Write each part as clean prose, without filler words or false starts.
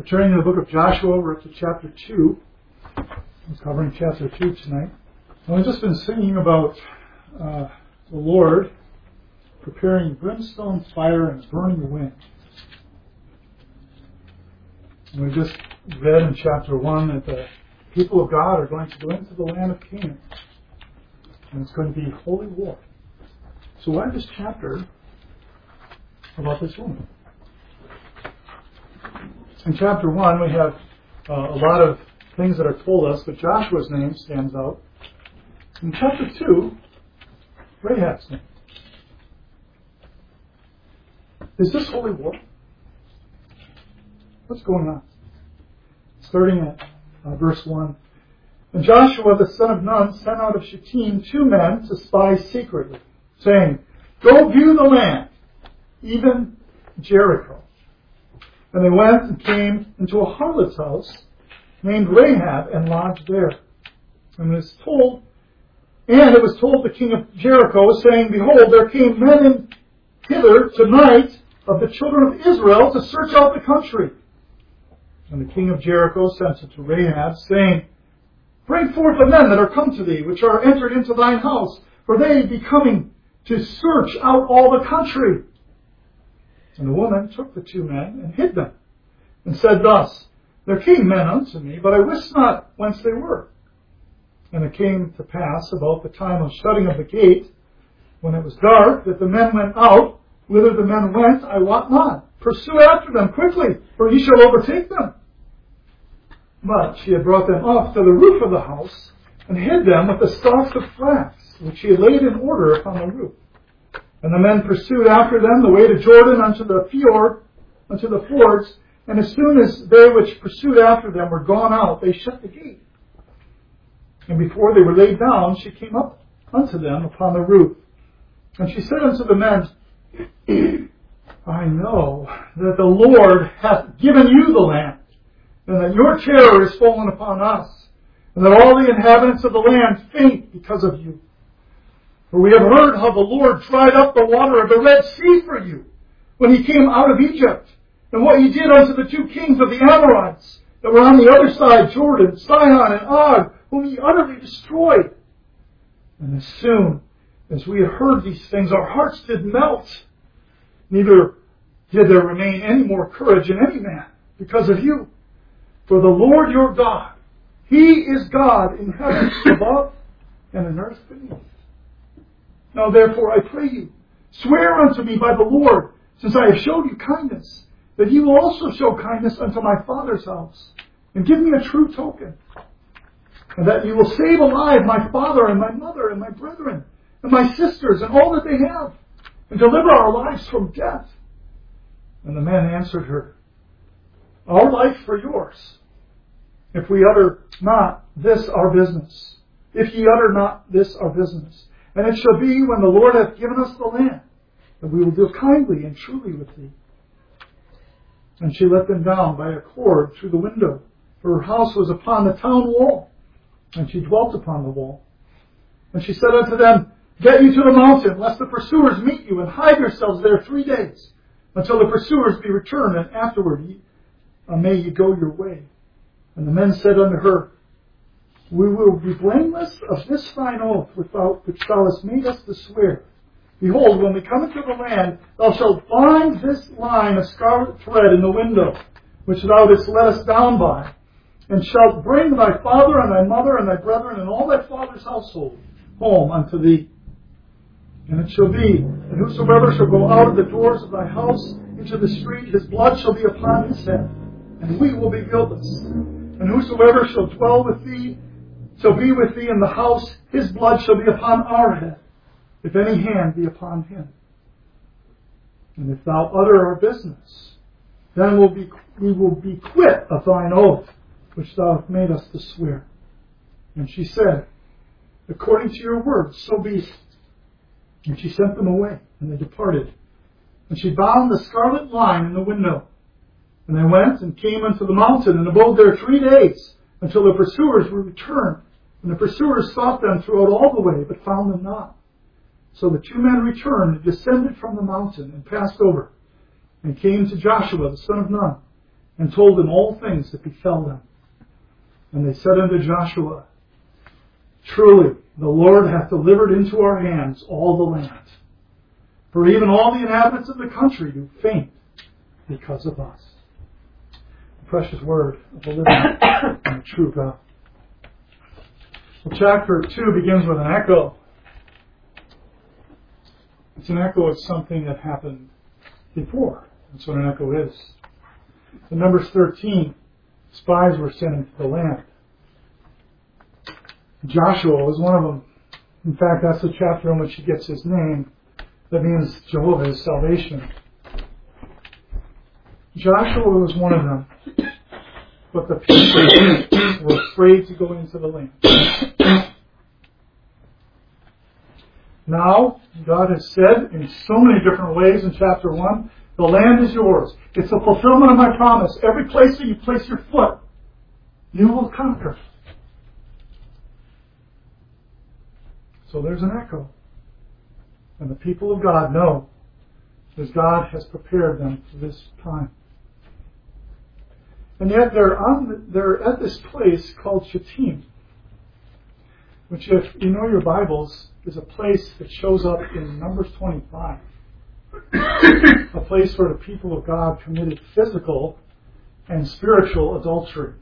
We're turning to the book of Joshua. We're up to chapter 2. We're covering chapter 2 tonight. And we've just been singing about the Lord preparing brimstone fire and burning wind. And we just read in chapter 1 that the people of God are going to go into the land of Canaan. And it's going to be holy war. So why this chapter about this woman? In chapter 1 we have a lot of things that are told us, but Joshua's name stands out. In chapter 2, Rahab's name. Is this holy war? What's going on? Starting at verse 1. And Joshua the son of Nun sent out of Shittim 2 men to spy secretly, saying, "Go view the land, even Jericho." And they went and came into a harlot's house named Rahab and lodged there. And it was told the king of Jericho, saying, "Behold, there came men in hither tonight of the children of Israel to search out the country." And the king of Jericho sent it to Rahab, saying, "Bring forth the men that are come to thee, which are entered into thine house, for they be coming to search out all the country." And the woman took the 2 men and hid them, and said thus, "There came men unto me, but I wist not whence they were." And it came to pass about the time of shutting of the gate, when it was dark, that the men went out. Whither the men went, I wot not. Pursue after them quickly, for ye shall overtake them. But she had brought them up to the roof of the house, and hid them with the stalks of flax, which she had laid in order upon the roof. And the men pursued after them the way to Jordan unto the fjord, unto the fords, and as soon as they which pursued after them were gone out, they shut the gate. And before they were laid down, she came up unto them upon the roof. And she said unto the men, "I know that the Lord hath given you the land, and that your terror is fallen upon us, and that all the inhabitants of the land faint because of you. For we have heard how the Lord dried up the water of the Red Sea for you, when he came out of Egypt, and what he did unto the 2 kings of the Amorites, that were on the other side Jordan, Sihon and Og, whom he utterly destroyed. And as soon as we heard these things, our hearts did melt. Neither did there remain any more courage in any man because of you. For the Lord your God, he is God in heaven above and in earth beneath. Now therefore I pray you, swear unto me by the Lord, since I have showed you kindness, that ye will also show kindness unto my father's house, and give me a true token, and that you will save alive my father and my mother and my brethren and my sisters and all that they have, and deliver our lives from death." And the men answered her, "Our life for yours, if we utter not this our business. If ye utter not this our business. And it shall be, when the Lord hath given us the land, that we will deal kindly and truly with thee." And she let them down by a cord through the window, for her house was upon the town wall, and she dwelt upon the wall. And she said unto them, "Get you to the mountain, lest the pursuers meet you, and hide yourselves there 3 days, until the pursuers be returned, and afterward may ye go your way." And the men said unto her, "We will be blameless of this thine oath which thou hast made us to swear. Behold, when we come into the land, thou shalt find this line of scarlet thread in the window, which thou didst let us down by, and shalt bring thy father and thy mother and thy brethren and all thy father's household home unto thee. And it shall be that whosoever shall go out of the doors of thy house into the street, his blood shall be upon his head, and we will be guiltless. And whosoever shall dwell with thee, shall be with thee in the house, his blood shall be upon our head, if any hand be upon him. And if thou utter our business, then we will be quit of thine oath, which thou hast made us to swear." And she said, "According to your words, so be it." And she sent them away, and they departed. And she bound the scarlet line in the window. And they went and came unto the mountain, and abode there 3 days, until the pursuers were returned. And the pursuers sought them throughout all the way, but found them not. So the 2 men returned and descended from the mountain, and passed over, and came to Joshua the son of Nun, and told him all things that befell them. And they said unto Joshua, Truly, the Lord hath delivered into our hands all the land. For even all the inhabitants of the country do faint because of us. The precious word of the living and the true God. Well, chapter 2 begins with an echo. It's an echo of something that happened before. That's what an echo is. In Numbers 13, spies were sent into the land. Joshua was one of them. In fact, that's the chapter in which he gets his name. That means Jehovah is salvation. Joshua was one of them. But the people were afraid to go into the land. Now, God has said in so many different ways in chapter 1, the land is yours. It's a fulfillment of my promise. Every place that you place your foot, you will conquer. So there's an echo. And the people of God know because God has prepared them for this time. And yet they're at this place called Shittim, which, if you know your Bibles, is a place that shows up in Numbers 25. A place where the people of God committed physical and spiritual adultery.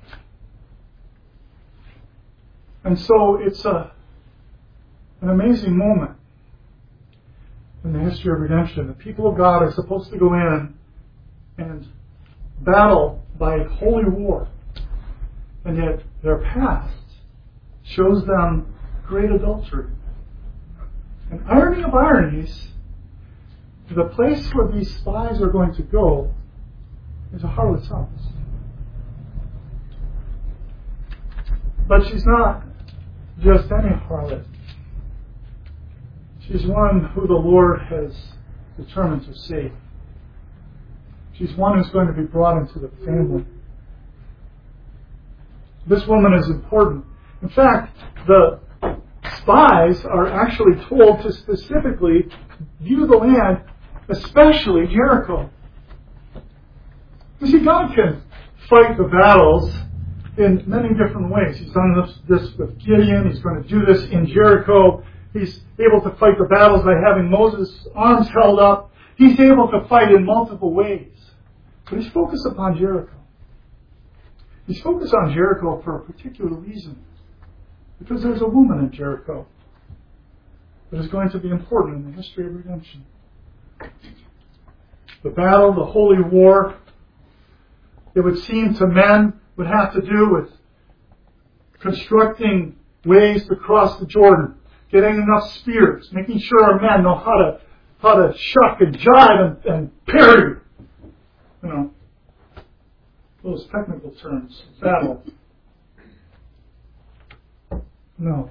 And so it's an amazing moment in the history of redemption. The people of God are supposed to go in and battle by holy war. And yet their past shows them great adultery. And irony of ironies, the place where these spies are going to go is a harlot's house. But she's not just any harlot. She's one who the Lord has determined to save. She's one who's going to be brought into the family. This woman is important. In fact, the spies are actually told to specifically view the land, especially Jericho. You see, God can fight the battles in many different ways. He's done this with Gideon. He's going to do this in Jericho. He's able to fight the battles by having Moses' arms held up. He's able to fight in multiple ways. But he's focused upon Jericho. He's focused on Jericho for a particular reason. Because there's a woman in Jericho that is going to be important in the history of redemption. The battle, the holy war, it would seem to men, would have to do with constructing ways to cross the Jordan, getting enough spears, making sure our men know how to shuck and jive and parry. You know, those technical terms. Battle. No.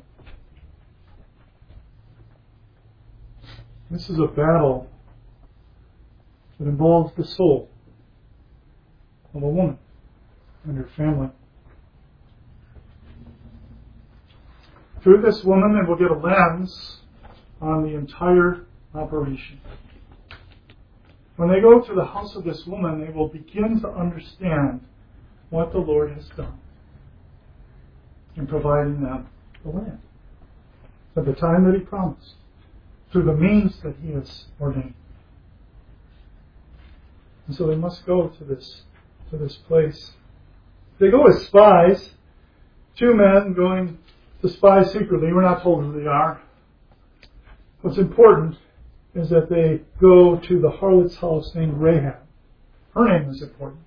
This is a battle that involves the soul of a woman and her family. Through this woman, they will get a lens on the entire operation. When they go to the house of this woman, they will begin to understand what the Lord has done in providing them the land at the time that He promised, through the means that He has ordained. And so they must go to this place. They go as spies, 2 men going to spy secretly. We're not told who they are. What's important is that they go to the harlot's house named Rahab. Her name is important.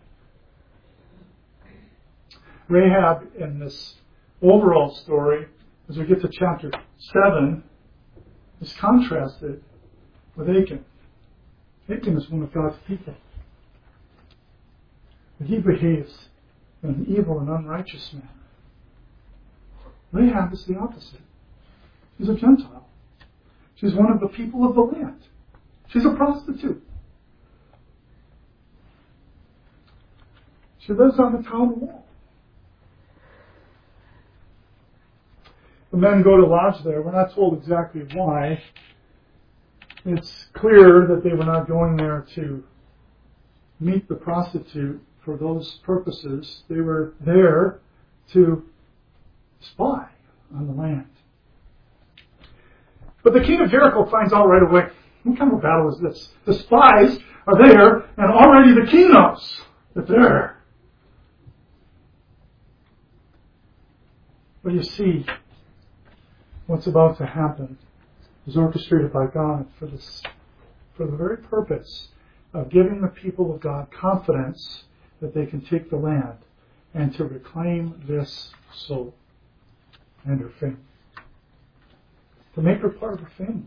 Rahab, in this overall story, as we get to chapter 7, is contrasted with Achan. Achan is one of God's people. But he behaves in an evil and unrighteous manner. Rahab is the opposite. She's a Gentile. She's one of the people of the land. She's a prostitute. She lives on the town wall. The men go to lodge there. We're not told exactly why. It's clear that they were not going there to meet the prostitute for those purposes. They were there to spy on the land. But the king of Jericho finds out right away, what kind of battle is this? The spies are there, and already the king knows that they're there. But you see, what's about to happen is orchestrated by God for the very purpose of giving the people of God confidence that they can take the land and to reclaim this soul and her family. To make her part of her family.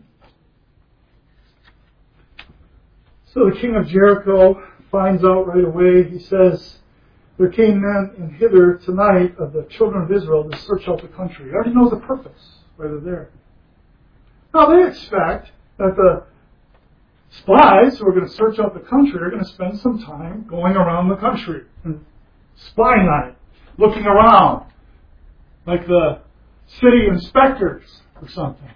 So the king of Jericho finds out right away. He says, there came men in hither tonight of the children of Israel to search out the country. He already knows the purpose why they're there. Now they expect that the spies who are going to search out the country are going to spend some time going around the country and spying on it, looking around, like the city inspectors or something.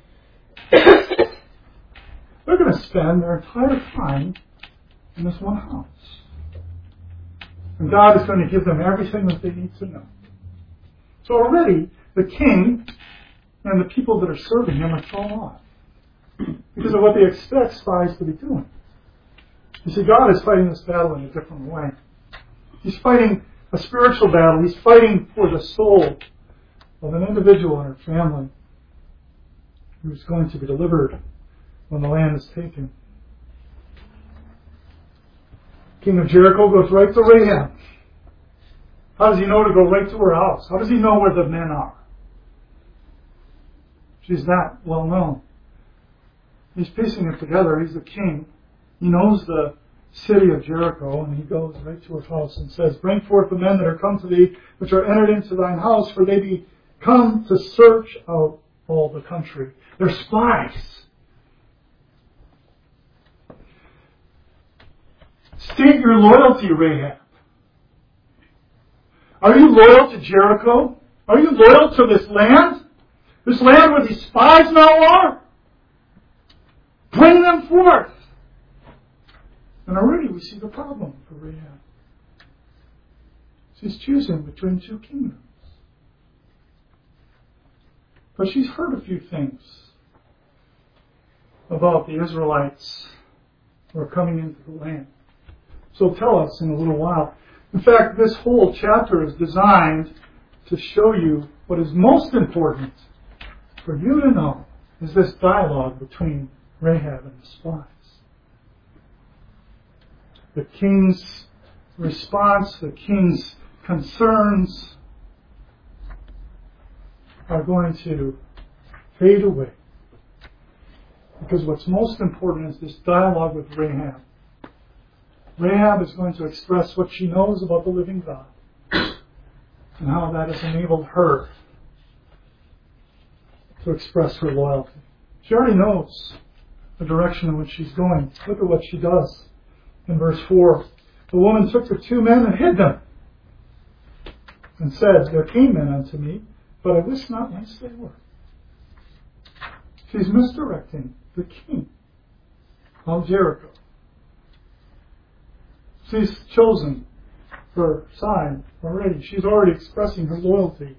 They're going to spend their entire time in this one house. And God is going to give them everything that they need to know. So already, the king and the people that are serving him are thrown off because of what they expect spies to be doing. You see, God is fighting this battle in a different way. He's fighting a spiritual battle. He's fighting for the soul of an individual and her family who's going to be delivered when the land is taken. King of Jericho goes right to Rahab. How does he know to go right to her house? How does he know where the men are? She's that well known. He's piecing it together. He's the king. He knows the city of Jericho, and he goes right to her house and says, bring forth the men that are come to thee, which are entered into thine house, for they be come to search out all the country. They're spies. State your loyalty, Rahab. Are you loyal to Jericho? Are you loyal to this land? This land where these spies now are? Bring them forth. And already we see the problem for Rahab. She's choosing between two kingdoms. But she's heard a few things about the Israelites who are coming into the land. So tell us in a little while. In fact, this whole chapter is designed to show you what is most important for you to know is this dialogue between Rahab and the spies. The king's response, the king's concerns are going to fade away. Because what's most important is this dialogue with Rahab. Rahab is going to express what she knows about the living God and how that has enabled her to express her loyalty. She already knows the direction in which she's going. Look at what she does in verse 4. The woman took the two men and hid them and said, there came men unto me, but I wist not whence they were. She's misdirecting the king of Jericho. She's chosen her side already. She's already expressing her loyalty.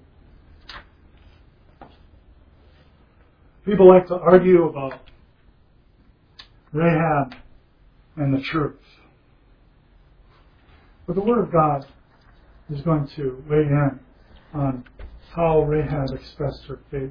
People like to argue about Rahab and the truth. But the Word of God is going to weigh in on how Rahab expressed her faith.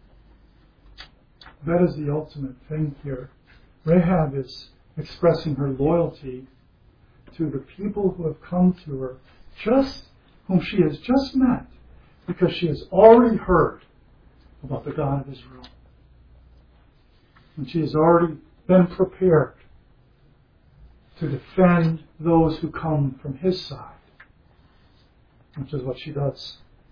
That is the ultimate thing here. Rahab is expressing her loyalty to the people who have come to her, whom she has just met, because she has already heard about the God of Israel. And she has already been prepared to defend those who come from his side, which is what she does.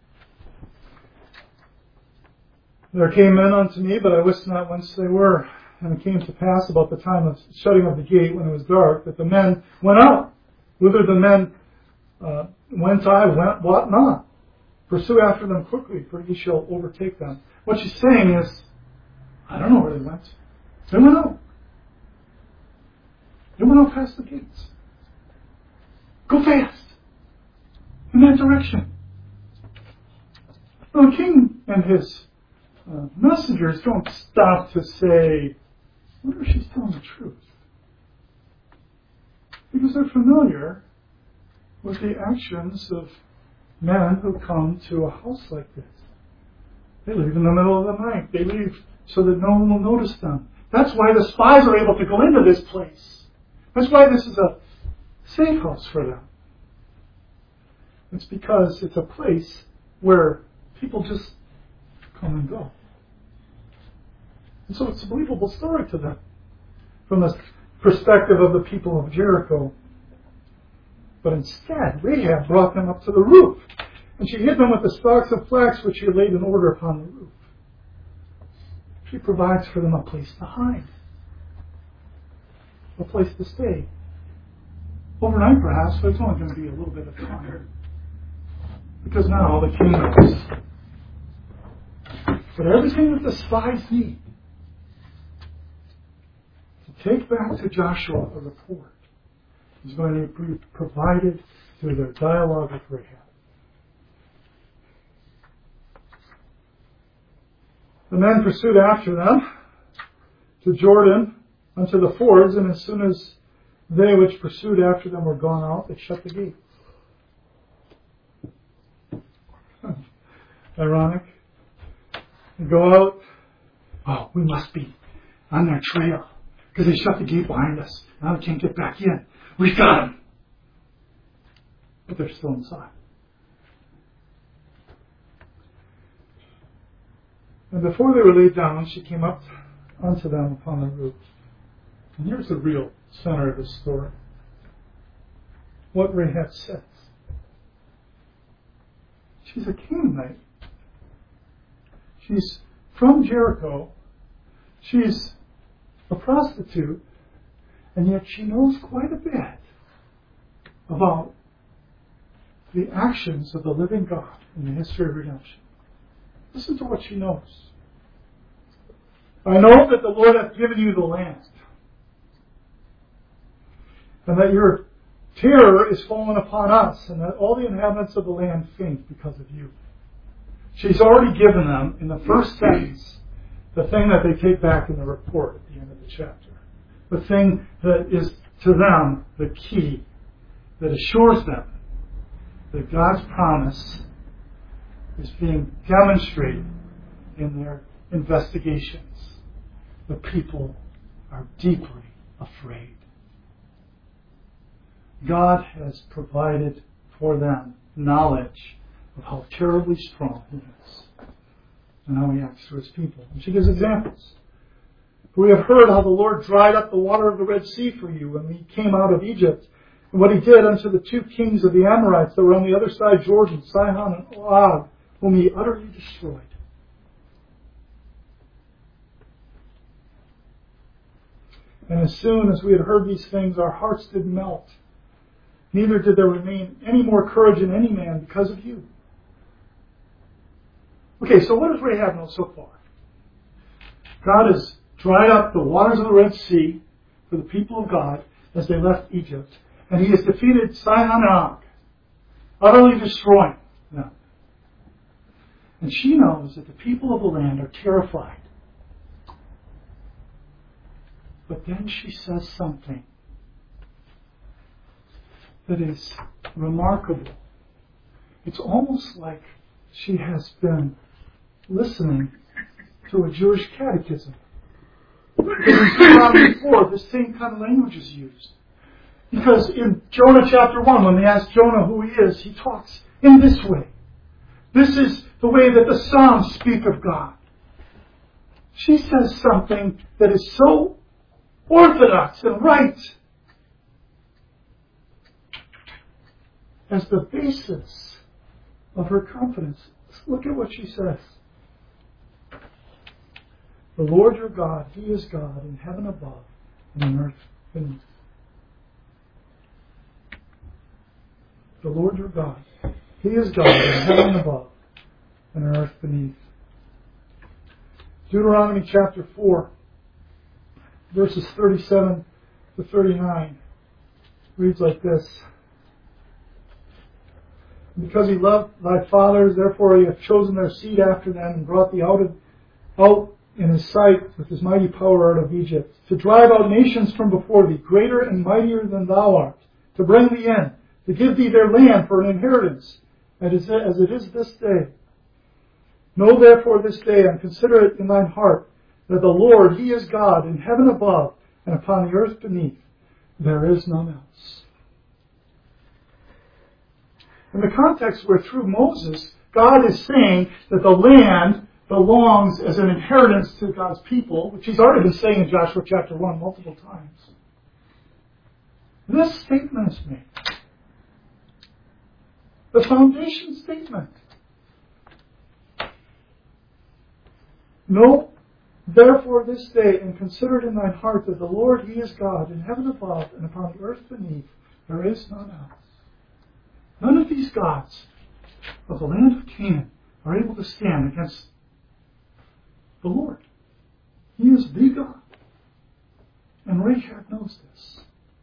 There came men unto me, but I wist not whence they were. And it came to pass about the time of shutting of the gate, when it was dark, that the men went out. Whither the men went I, wot not. Pursue after them quickly, for ye shall overtake them. What she's saying is, I don't know where they went. They went out. They went out past the gates. Go fast. that direction. Now, the king and his messengers don't stop to say, I wonder if she's telling the truth. Because they're familiar with the actions of men who come to a house like this. They leave in the middle of the night. They leave so that no one will notice them. That's why the spies are able to go into this place. That's why this is a safe house for them. It's because it's a place where people just come and go. And so it's a believable story to them from the perspective of the people of Jericho. But instead, Rahab brought them up to the roof, and she hid them with the stalks of flax which she had laid in order upon the roof. She provides for them a place to hide, a place to stay. Overnight, perhaps, but it's only going to be a little bit of time. Because now the king knows. But everything that the spies need to take back to Joshua a report is going to be provided through their dialogue with Rahab. The men pursued after them to Jordan unto the fords, and as soon as they which pursued after them were gone out, they shut the gate. Ironic. They go out. Oh, we must be on their trail because they shut the gate behind us. Now we can't get back in. We've got them. But they're still inside. And before they were laid down, she came up unto them upon the roof. And here's the real center of the story. What Rahab says. She's a Canaanite. She's from Jericho. She's a prostitute. And yet she knows quite a bit about the actions of the living God in the history of redemption. Listen to what she knows. I know that the Lord hath given you the land, and that your terror is fallen upon us, and that all the inhabitants of the land faint because of you. She's already given them, in the first sentence, the thing that they take back in the report at the end of the chapter. The thing that is, to them, the key that assures them that God's promise is being demonstrated in their investigations. The people are deeply afraid. God has provided for them knowledge of how terribly strong He is and how He acts to His people. And she gives examples. We have heard how the Lord dried up the water of the Red Sea for you when He came out of Egypt, and what He did unto the two kings of the Amorites that were on the other side Jordan, Sihon and Og, whom He utterly destroyed. And as soon as we had heard these things, our hearts did melt. Neither did there remain any more courage in any man because of you. Okay, so what does Rahab know so far? God has dried up the waters of the Red Sea for the people of God as they left Egypt. And He has defeated Sihon and Og, utterly destroying them. And she knows that the people of the land are terrified. But then she says something that is remarkable. It's almost like she has been listening to a Jewish catechism. Before, the same kind of language is used. Because in Jonah chapter 1, when they ask Jonah who he is, he talks in this way. This is the way that the Psalms speak of God. She says something that is so orthodox and right as the basis of her confidence. Look at what she says. The Lord your God, He is God in heaven above and on earth beneath. The Lord your God, He is God in heaven above and on earth beneath. Deuteronomy chapter 4, verses 37 to 39 reads like this. Because he loved thy fathers, therefore he hath chosen their seed after them, and brought thee out in his sight with his mighty power out of Egypt, to drive out nations from before thee, greater and mightier than thou art, to bring thee in, to give thee their land for an inheritance, as it is this day. Know therefore this day, and consider it in thine heart, that the Lord, he is God, in heaven above, and upon the earth beneath. There is none else. In the context where through Moses, God is saying that the land belongs as an inheritance to God's people, which he's already been saying in Joshua chapter 1 multiple times. This statement is made. The foundation statement. Know therefore this day, and consider it in thine heart, that the Lord, he is God, in heaven above, and upon the earth beneath. There is none else. None of these gods of the land of Canaan are able to stand against the Lord. He is the God. And Rahab knows this.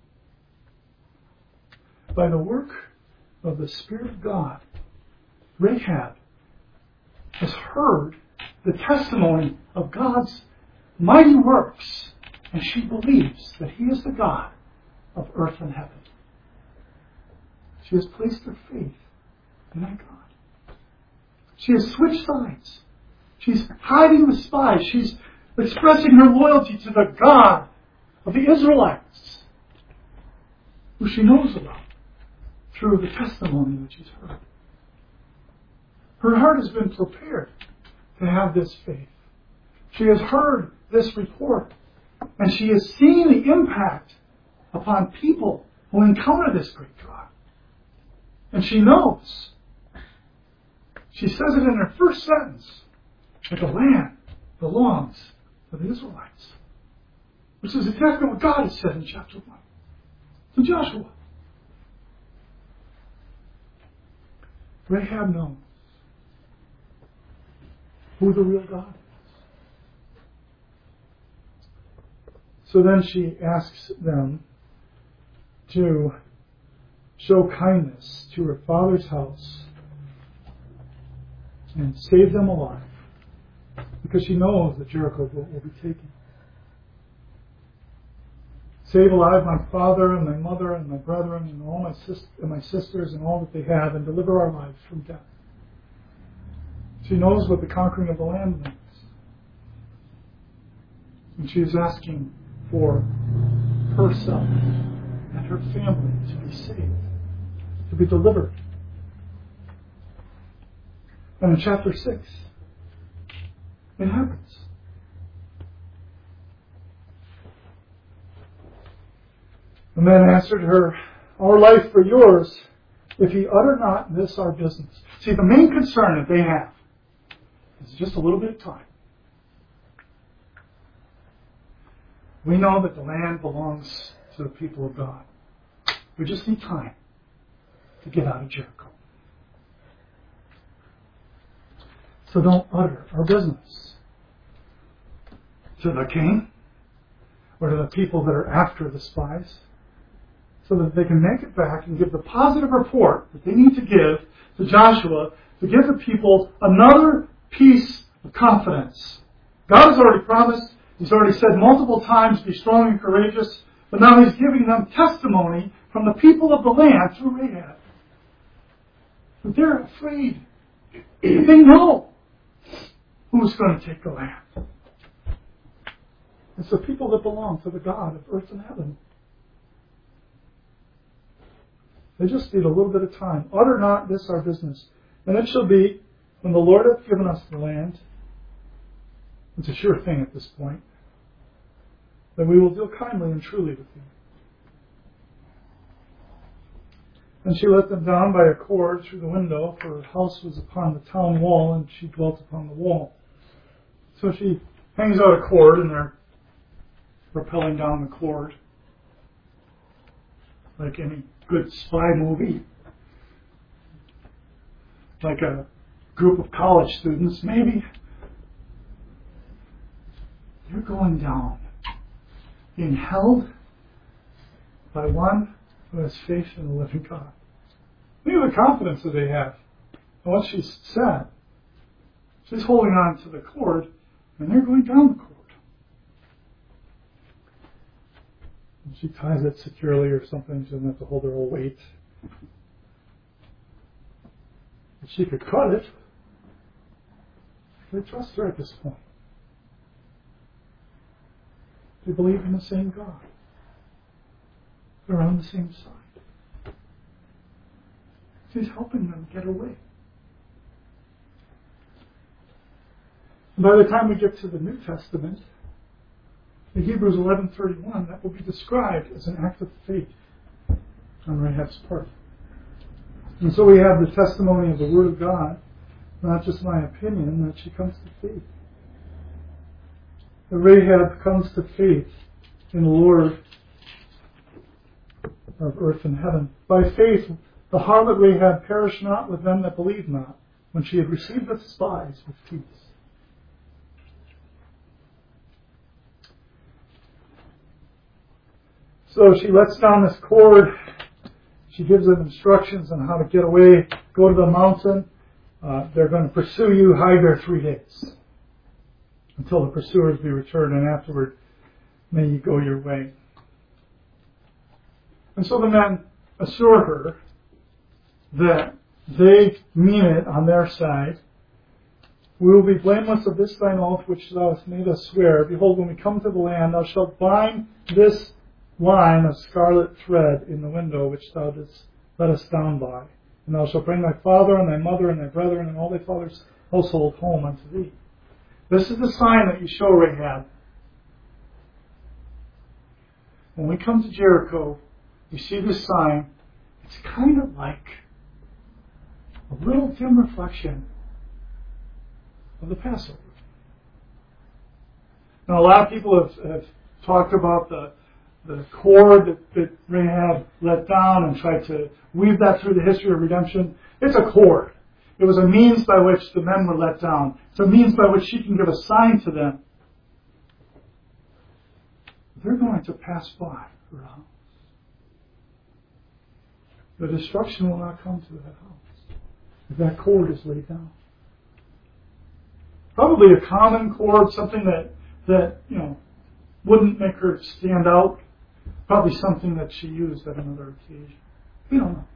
By the work of the Spirit of God, Rahab has heard the testimony of God's mighty works, and she believes that he is the God of earth and heaven. She has placed her faith in that God. She has switched sides. She's hiding the spies. She's expressing her loyalty to the God of the Israelites, who she knows about through the testimony that she's heard. Her heart has been prepared to have this faith. She has heard this report, and she has seen the impact upon people who encounter this great God. And she knows. She says it in her first sentence, that the land belongs to the Israelites. Which is exactly what God has said in chapter 1 to Joshua. Rahab knows who the real God is. So then she asks them to show kindness to her father's house and save them alive, because she knows that Jericho will be taken. Save alive my father and my mother and my brethren and all my sisters and all that they have, and deliver our lives from death. She knows what the conquering of the land means. And she is asking for herself and her family to be saved, to be delivered. And in chapter 6, it happens. The man answered her, Our life for yours, if ye utter not this our business. See, the main concern that they have is just a little bit of time. We know that the land belongs to the people of God. We just need time to get out of Jericho. So don't utter our business to the king or to the people that are after the spies, so that they can make it back and give the positive report that they need to give to Joshua to give the people another piece of confidence. God has already promised, he's already said multiple times, be strong and courageous, but now he's giving them testimony from the people of the land through Rahab. But they're afraid. They know who's going to take the land. It's the people that belong to the God of earth and heaven. They just need a little bit of time. Utter not this our business. And it shall be, when the Lord hath given us the land, it's a sure thing at this point, that we will deal kindly and truly with you. And she let them down by a cord through the window, for her house was upon the town wall, and she dwelt upon the wall. So she hangs out a cord, and they're rappelling down the cord, like any good spy movie. Like a group of college students, maybe. You're going down, being held by one who has faith in the living God. Look at the confidence that they have in what she said. She's holding on to the cord, and they're going down the cord. And she ties it securely or something. She doesn't have to hold her whole weight. If she could cut it, they trust her at this point. They believe in the same God. They're on the same side. She's helping them get away. And by the time we get to the New Testament, in Hebrews 11:31, that will be described as an act of faith on Rahab's part. And so we have the testimony of the Word of God, not just my opinion, that she comes to faith. That Rahab comes to faith in the Lord of earth and heaven. By faith, the harlot Rahab perished not with them that believed not, when she had received the spies with peace. So she lets down this cord. She gives them instructions on how to get away. Go to the mountain. They're going to pursue you. Hide there 3 days until the pursuers be returned, and afterward may you go your way. And so the men assure her that they mean it on their side. We will be blameless of this thine oath which thou hast made us swear. Behold, when we come to the land, thou shalt bind this line of scarlet thread in the window which thou didst let us down by. And thou shalt bring thy father and thy mother and thy brethren and all thy father's household home unto thee. This is the sign that you show Rahab. When we come to Jericho, you see this sign. It's kind of like a little dim reflection of the Passover. Now, a lot of people have talked about the cord that Rahab let down and tried to weave that through the history of redemption. It's a cord. It was a means by which the men were let down. It's a means by which she can give a sign to them. They're going to pass by her house. The destruction will not come to that house if that cord is laid down. Probably a common cord, something that wouldn't make her stand out. Probably something that she used at another occasion. We don't know.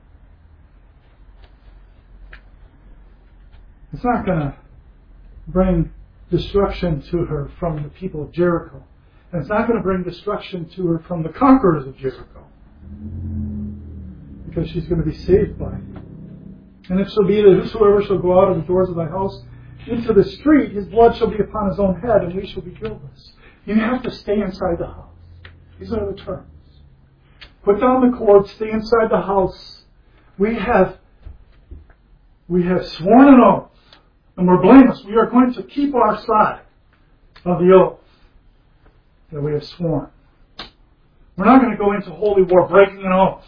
It's not going to bring destruction to her from the people of Jericho. And it's not going to bring destruction to her from the conquerors of Jericho. Because she's going to be saved by it. And if so be that whosoever shall go out of the doors of thy house into the street, his blood shall be upon his own head, and we shall be guiltless. You have to stay inside the house. These are the terms. Put down the cord, stay inside the house. We have sworn an oath, and we're blameless. We are going to keep our side of the oath that we have sworn. We're not going to go into holy war breaking an oath.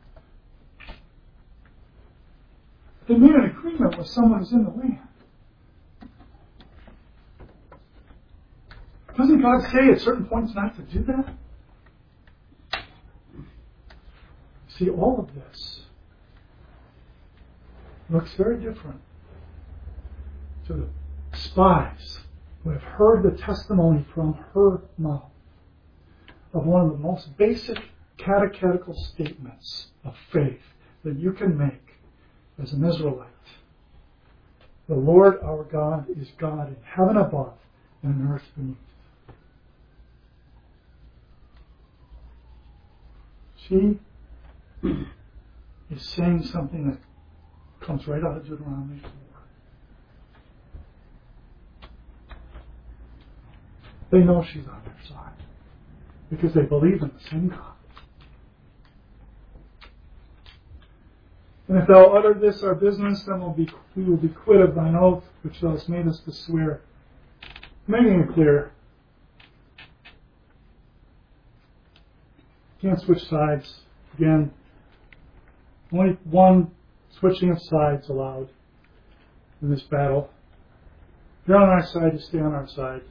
They made an agreement with someone who's in the land. Doesn't God say at certain points not to do that? See, all of this looks very different to the spies who have heard the testimony from her mouth of one of the most basic catechetical statements of faith that you can make as an Israelite. The Lord our God is God in heaven above and in earth beneath. She is saying something that comes right out of Deuteronomy 4. They know she's on their side because they believe in the same God. And if thou utter this our business, then we will be quit of thine oath which thou hast made us to swear. Making it clear. Can't switch sides. Again, only one switching of sides allowed in this battle. If you're on our side, you stay on our side.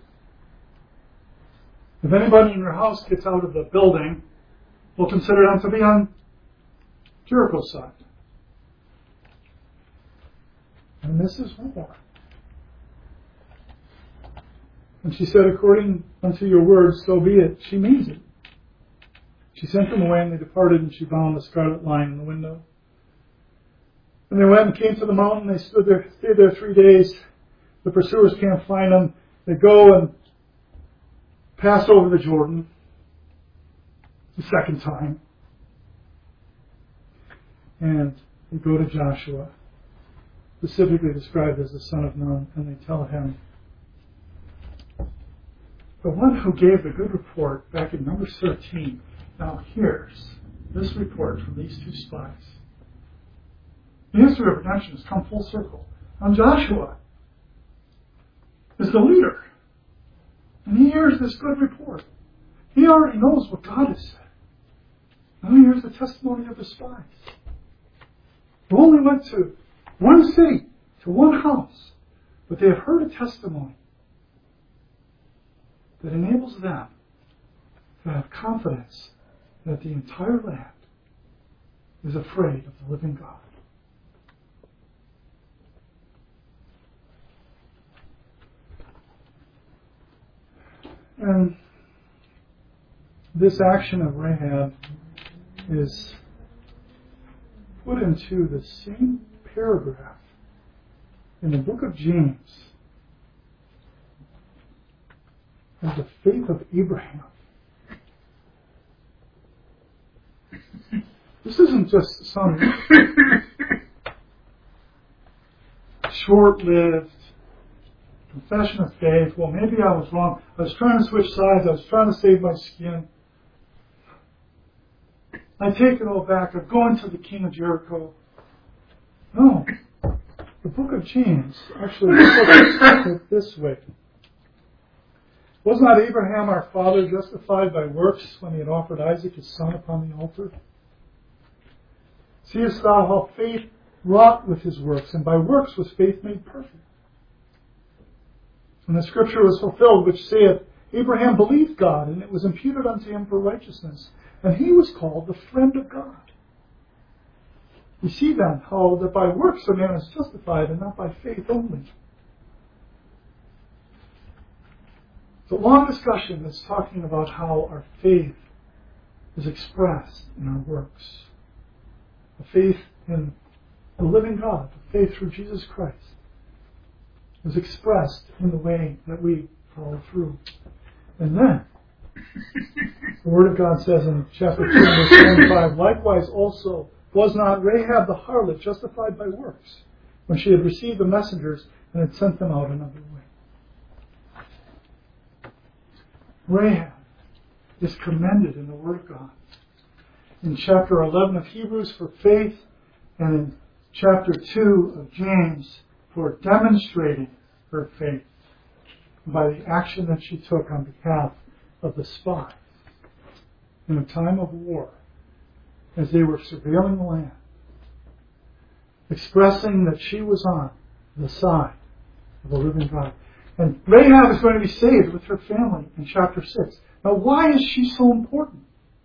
If anybody in your house gets out of the building, we'll consider them to be on Jericho's side. And this is war. And she said, according unto your words, so be it. She means it. She sent them away, and they departed, and she bound the scarlet line in the window. And they went and came to the mountain. They stayed there 3 days. The pursuers can't find them. They go and pass over the Jordan the second time. And they go to Joshua, specifically described as the son of Nun, and they tell him, the one who gave the good report back in Numbers 13, now here's this report from these two spies. The history of redemption has come full circle. And Joshua is the leader. And he hears this good report. He already knows what God has said. Now he hears the testimony of the spies, who only went to one city, to one house, but they have heard a testimony that enables them to have confidence that the entire land is afraid of the living God. And this action of Rahab is put into the same paragraph in the book of James as the faith of Abraham. This isn't just some short-lived confession of faith. Well, maybe I was wrong. I was trying to switch sides. I was trying to save my skin. I take it all back. I'm going to the king of Jericho. No. The book of James actually puts it this way. Was not Abraham our father justified by works when he had offered Isaac his son upon the altar? Seest thou how faith wrought with his works, and by works was faith made perfect? And the scripture was fulfilled, which saith, Abraham believed God, and it was imputed unto him for righteousness, and he was called the friend of God. We see then how that by works a man is justified, and not by faith only. It's a long discussion that's talking about how our faith is expressed in our works. The faith in the living God, the faith through Jesus Christ, is expressed in the way that we follow through. And then, the Word of God says in chapter 2, verse 25, likewise also was not Rahab the harlot justified by works, when she had received the messengers and had sent them out another way. Rahab is commended in the Word of God. In chapter 11 of Hebrews for faith, and in chapter 2 of James for demonstrating her faith by the action that she took on behalf of the spies in a time of war as they were surveilling the land, expressing that she was on the side of the living God. And Rahab is going to be saved with her family in chapter 6. Now, why is she so important?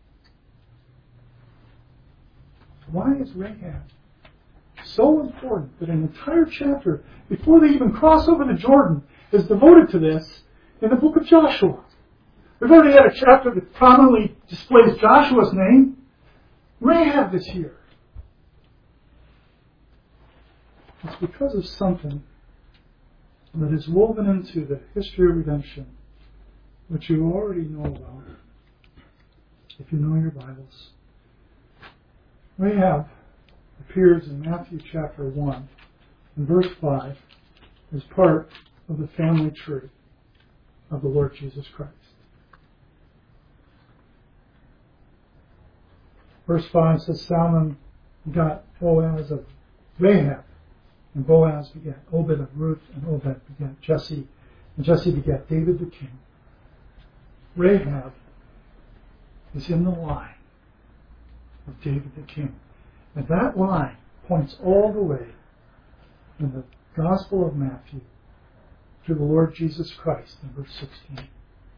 Why is Rahab so important that an entire chapter, before they even cross over the Jordan, is devoted to this in the book of Joshua? We've already had a chapter that prominently displays Joshua's name. Rahab is here. It's because of something that is woven into the history of redemption, which you already know about, if you know your Bibles. Rahab appears in Matthew chapter 1, and verse 5, as part of the family tree of the Lord Jesus Christ. Verse 5 says, Salmon got Boaz of Rahab, and Boaz begat Obed of Ruth, and Obed begat Jesse, and Jesse begat David the king. Rahab is in the line of David the king. And that line points all the way in the Gospel of Matthew to the Lord Jesus Christ in verse 16.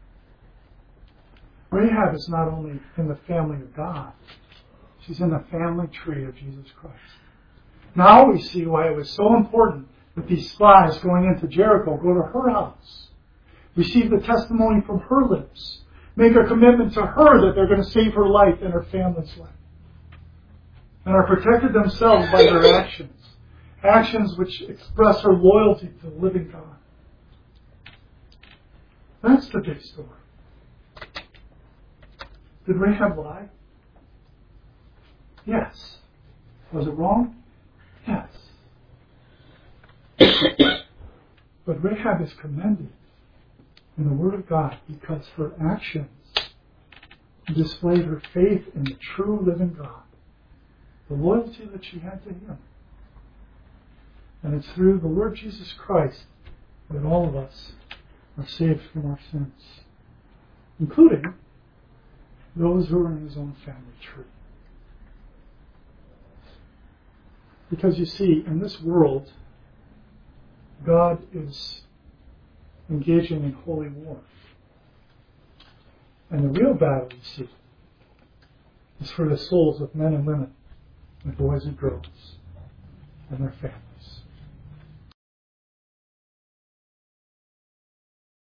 Rahab is not only in the family of God, she's in the family tree of Jesus Christ. Now we see why it was so important that these spies going into Jericho go to her house, receive the testimony from her lips, make a commitment to her that they're going to save her life and her family's life, and are protected themselves by their actions. Actions which express her loyalty to the living God. That's the big story. Did Rahab lie? Yes. Was it wrong? Yes. But Rahab is commended in the Word of God because her actions displayed her faith in the true living God, the loyalty that she had to Him. And it's through the Lord Jesus Christ that all of us are saved from our sins, including those who are in His own family tree. Because you see, in this world, God is engaging in holy war. And the real battle, you see, is for the souls of men and women, and boys and girls, and their families.